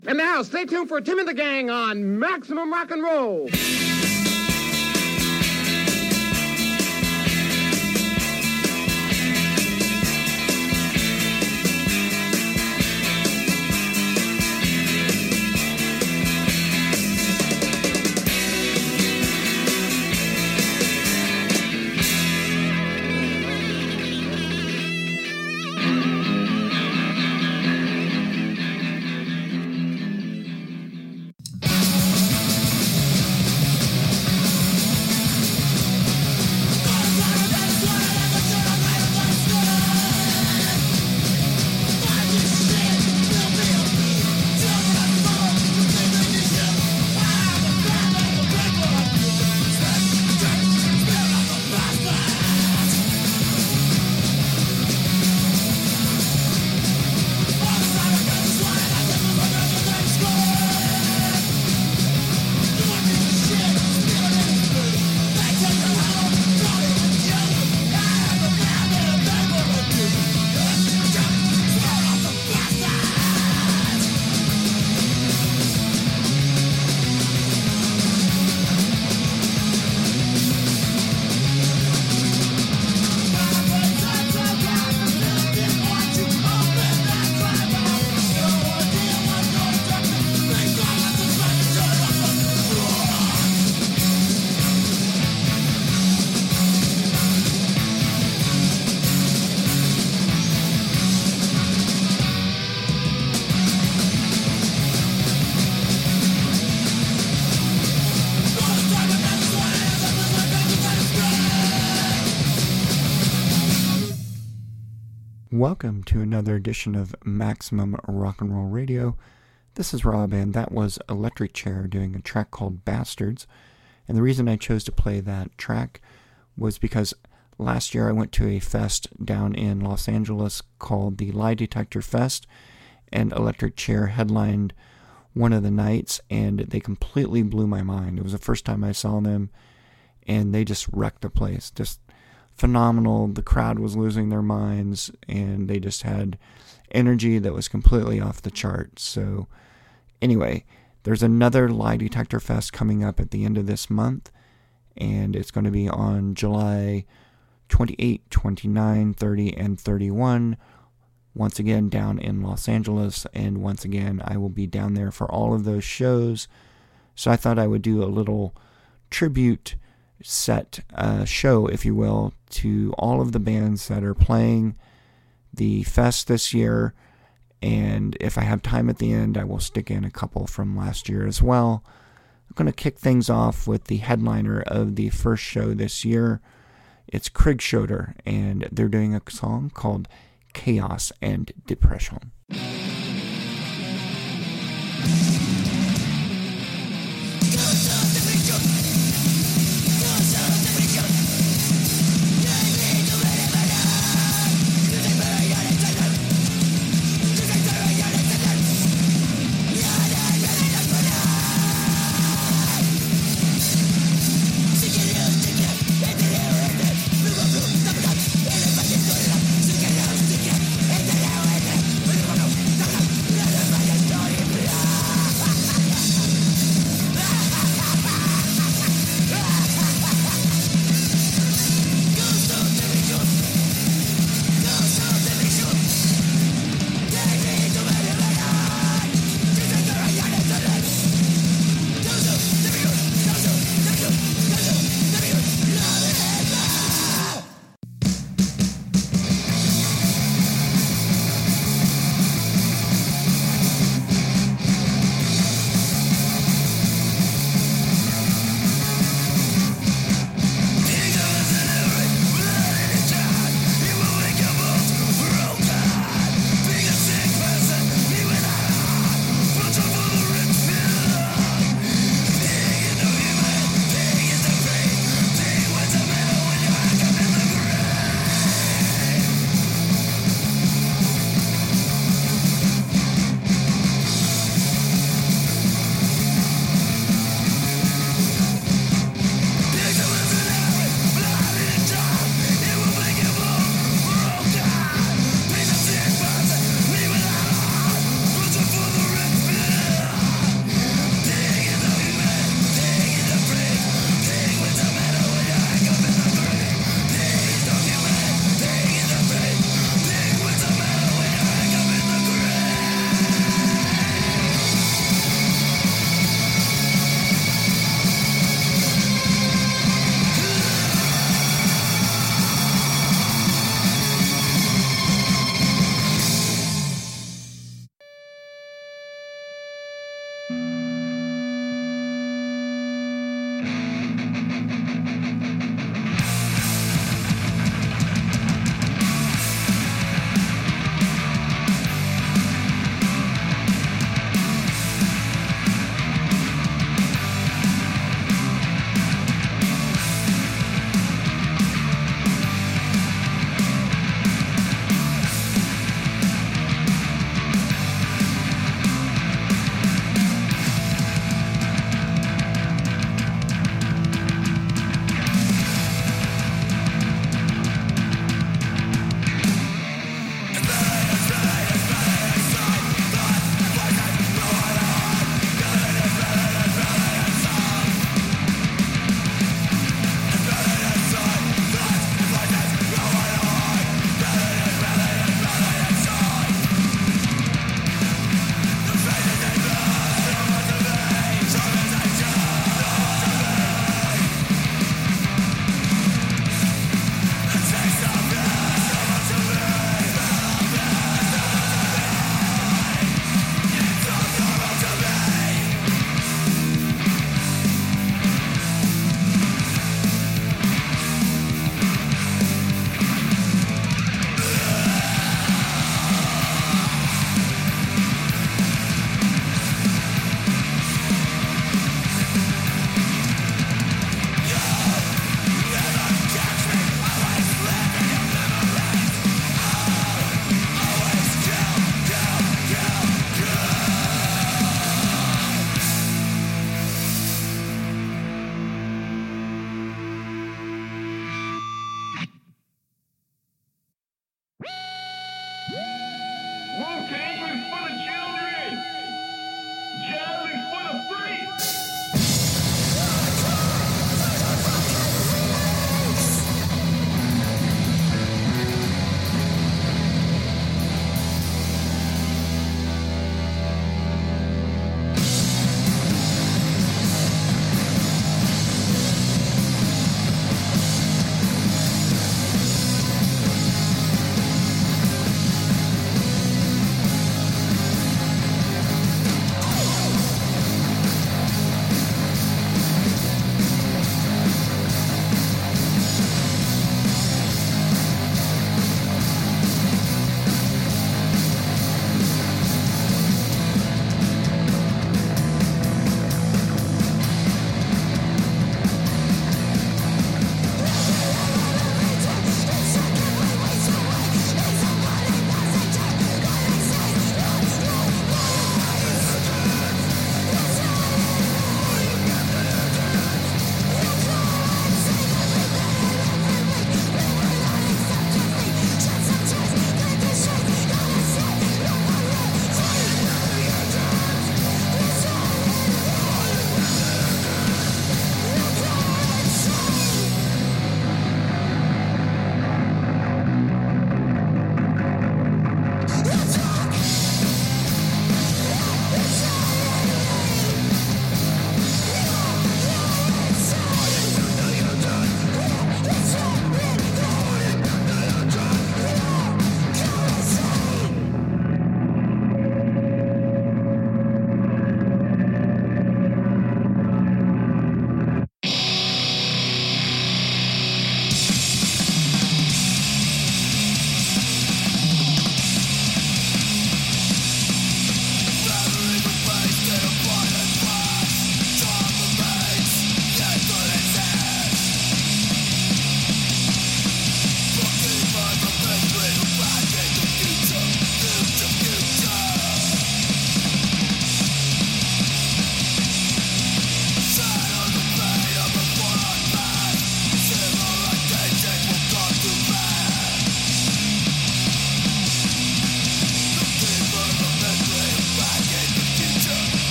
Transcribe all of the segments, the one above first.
And now, stay tuned for Tim and the Gang on Maximum Rock and Roll. Welcome to another edition of Maximum Rock and Roll Radio. This is Rob, and that was Electric Chair doing a track called Bastards. And the reason I chose to play that track was because last year I went to a fest down in Los Angeles called the Lie Detector Fest, and Electric Chair headlined one of the nights, and they completely blew my mind. It was the first time I saw them, and they just wrecked the place. Just phenomenal. The crowd was losing their minds, and they just had energy that was completely off the charts. So anyway, there's another Lie Detector Fest coming up at the end of this month, and it's going to be on July 28, 29, 30, and 31, once again down in Los Angeles, and once again I will be down there for all of those shows. So I thought I would do a little tribute set show, if you will, to all of the bands that are playing the fest this year, and if I have time at the end, I will stick in a couple from last year as well. I'm going to kick things off with the headliner of the first show this year. It's Kriegsschroeder, and they're doing a song called Chaos and Depression. We're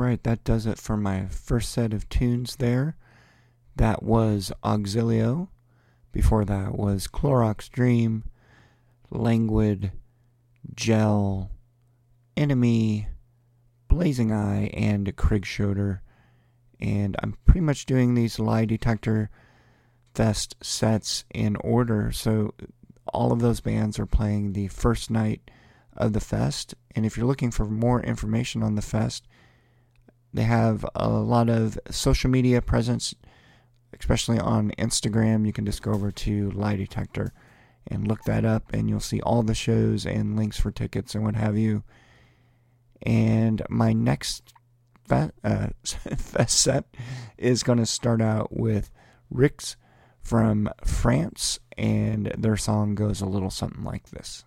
Alright, that does it for my first set of tunes there. That was Auxilio. Before that was Clorox Dream, Languid, Gel, Enemy, Blazing Eye, and Craig Schroeder. And I'm pretty much doing these Lie Detector Fest sets in order. So all of those bands are playing the first night of the fest. And if you're looking for more information on the fest, they have a lot of social media presence, especially on Instagram. You can just go over to Lie Detector and look that up, and you'll see all the shows and links for tickets and what have you. And my next fest set is going to start out with Rix from France, and their song goes a little something like this.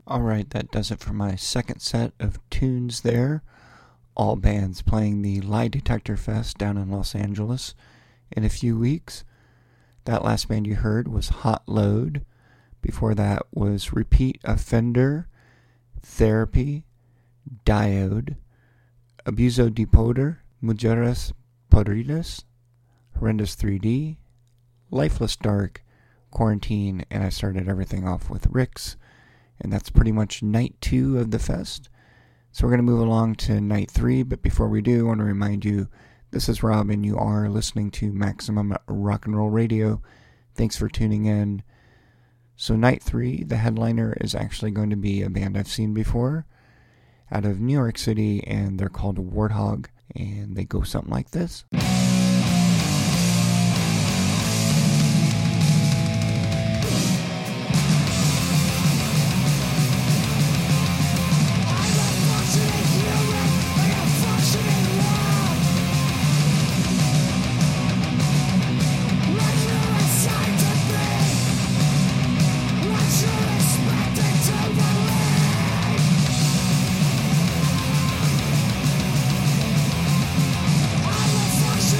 Alright, that does it for my second set of tunes there. All bands playing the Lie Detector Fest down in Los Angeles in a few weeks. That last band you heard was Hot Load. Before that was Repeat Offender, Therapy, Diode, Abuso de Poder, Mujeres Podridas, Horrendous 3D, Lifeless Dark, Quarantine, and I started everything off with Rix. And that's pretty much night 2 of the fest. So we're going to move along to night 3, but before we do, I want to remind you, this is Rob, and you are listening to Maximum Rock and Roll Radio. Thanks for tuning in. So night 3, the headliner is actually going to be a band I've seen before, out of New York City, and they're called Warthog, and they go something like this. Function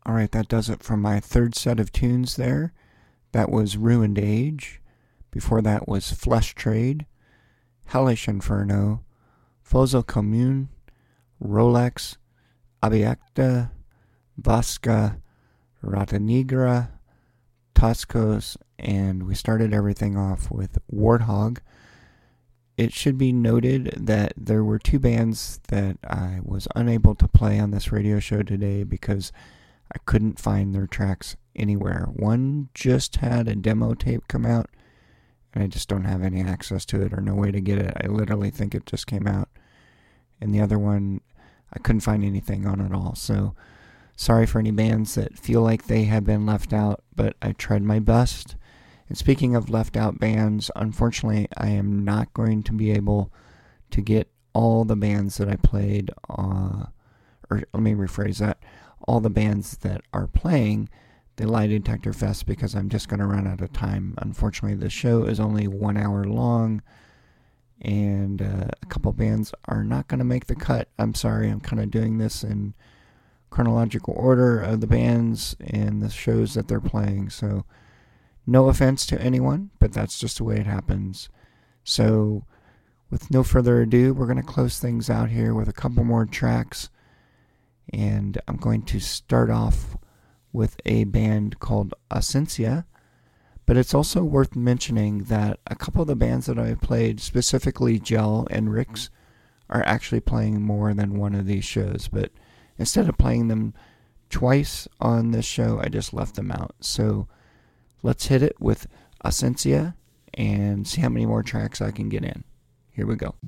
Alright, that does it for my third set of tunes there. That was Ruined Age. Before that was Flesh Trade, Hellish Inferno, Fozo Commune, Rolex, Abiecta, Vasca, Rata Negra, Toscos, and we started everything off with Warthog. It should be noted that there were two bands that I was unable to play on this radio show today because I couldn't find their tracks anywhere. One just had a demo tape come out, and I just don't have any access to it or no way to get it. I literally think it just came out. And the other one, I couldn't find anything on at all. So, sorry for any bands that feel like they have been left out, but I tried my best. And speaking of left out bands, unfortunately, I am not going to be able to get all the bands that I played, or let me rephrase that, all the bands that are playing the Lie Detector Fest because I'm just going to run out of time. Unfortunately, the show is only 1 hour long, and a couple bands are not going to make the cut. I'm sorry, I'm kind of doing this in chronological order of the bands and the shows that they're playing, so no offense to anyone, but that's just the way it happens. So, with no further ado, we're going to close things out here with a couple more tracks, and I'm going to start off with a band called Ausencia, but it's also worth mentioning that a couple of the bands that I played, specifically Gel and Rix, are actually playing more than one of these shows, but instead of playing them twice on this show, I just left them out. So let's hit it with Ausencia and see how many more tracks I can get in. Here we go.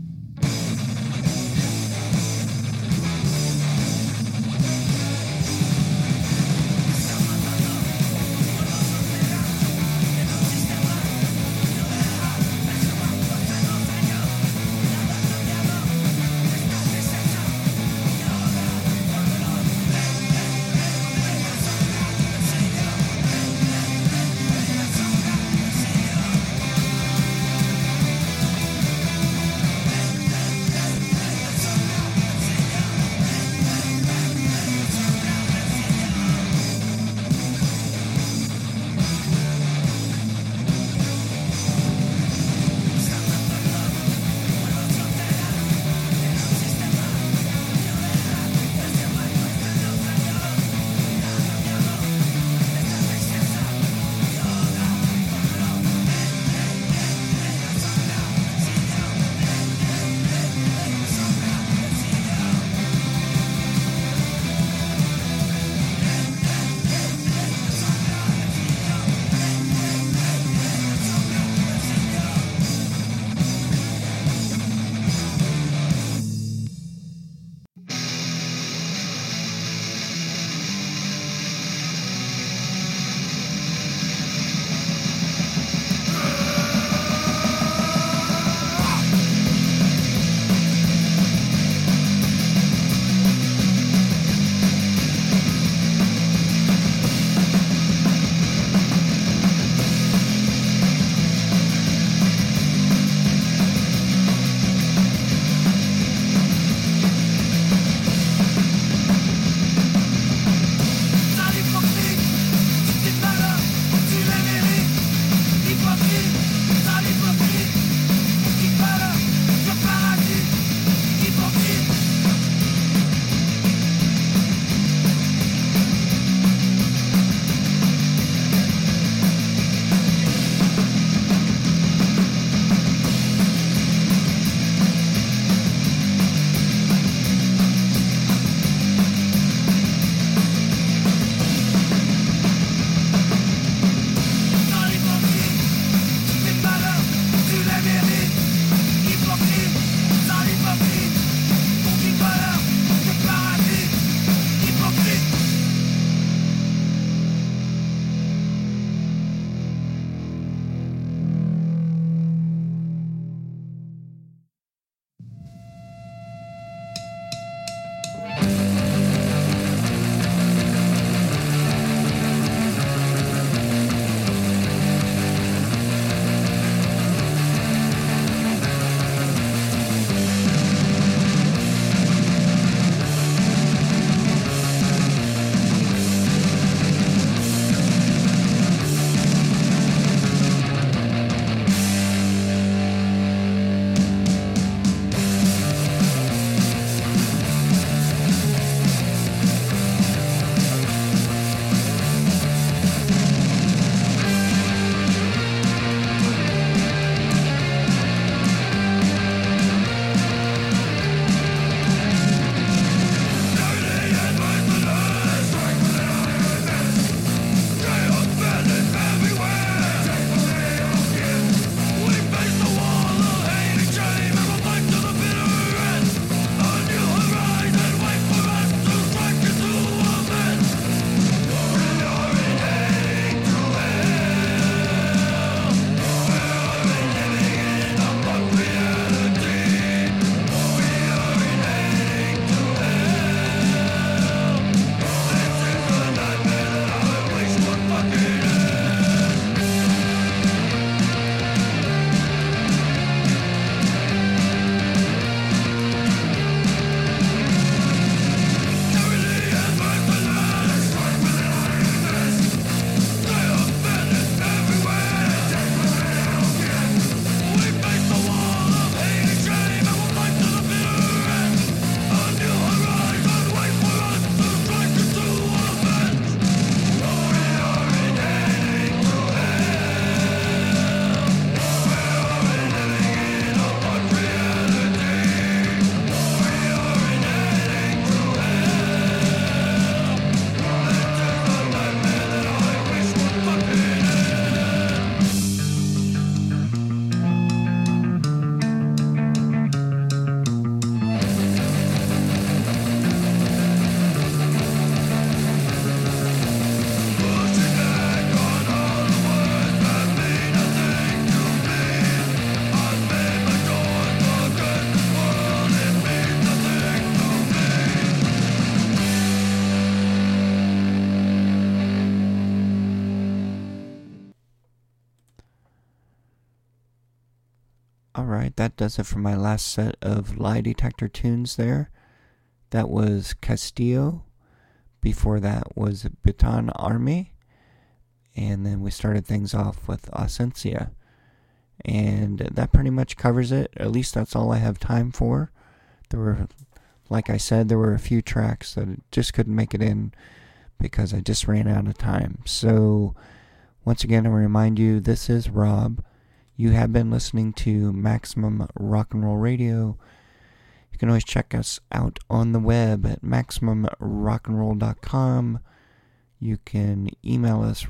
Alright, that does it for my last set of lie detector tunes there. That was Castillo. Before that was Baton Army. And then we started things off with Ausencia. And that pretty much covers it. At least that's all I have time for. Like I said, there were a few tracks that just couldn't make it in because I just ran out of time. So, once again, I remind you, this is Rob. You have been listening to Maximum Rock and Roll Radio. You can always check us out on the web at MaximumRockandRoll.com. You can email us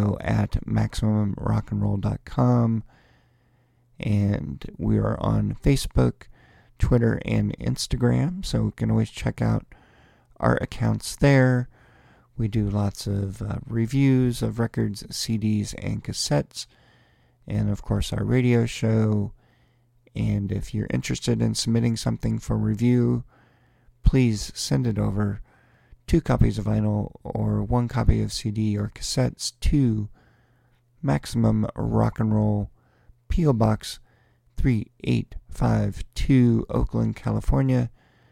radio@MaximumRockandRoll.com. And we are on Facebook, Twitter, and Instagram, so you can always check out our accounts there. We do lots of reviews of records, CDs, and cassettes, and of course our radio show. And if you're interested in submitting something for review, please send it over, 2 copies of vinyl or 1 copy of CD or cassettes to Maximum Rock and Roll, P.O. Box 3852, Oakland, California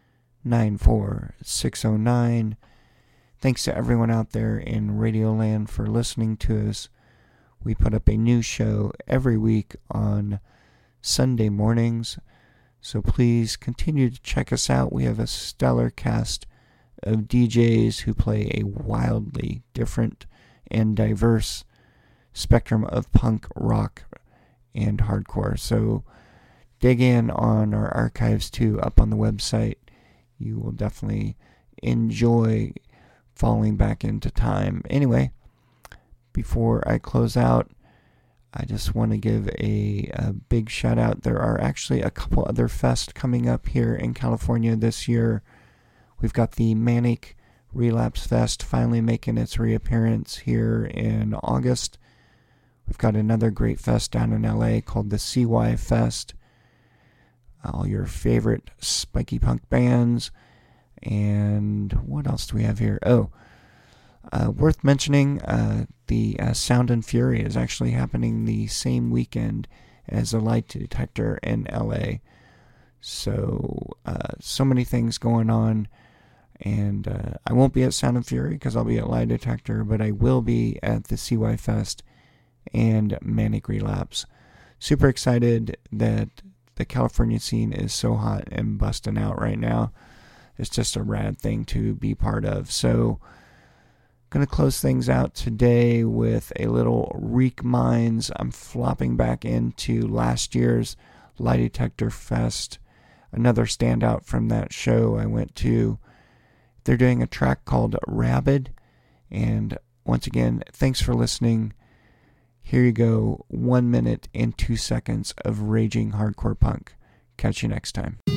94609. Thanks to everyone out there in Radioland for listening to us. We put up a new show every week on Sunday mornings, so please continue to check us out. We have a stellar cast of DJs who play a wildly different and diverse spectrum of punk, rock, and hardcore. So dig in on our archives too, up on the website. You will definitely enjoy falling back into time. Anyway, before I close out, I just want to give a big shout out. There are actually a couple other fests coming up here in California this year. We've got the Manic Relapse Fest finally making its reappearance here in August. We've got another great fest down in LA called the CY Fest. All your favorite spiky punk bands. And what else do we have here? Worth mentioning, the Sound and Fury is actually happening the same weekend as a Lie Detector in LA. So many things going on. And I won't be at Sound and Fury because I'll be at Lie Detector, but I will be at the CY Fest and Manic Relapse. Super excited that the California scene is so hot and busting out right now. It's just a rad thing to be part of. So, going to close things out today with a little Reek Minds. I'm flopping back into last year's Lie Detector Fest. Another standout from that show I went to. They're doing a track called Rabid. And once again, thanks for listening. Here you go, 1 minute and 2 seconds of raging hardcore punk. Catch you next time.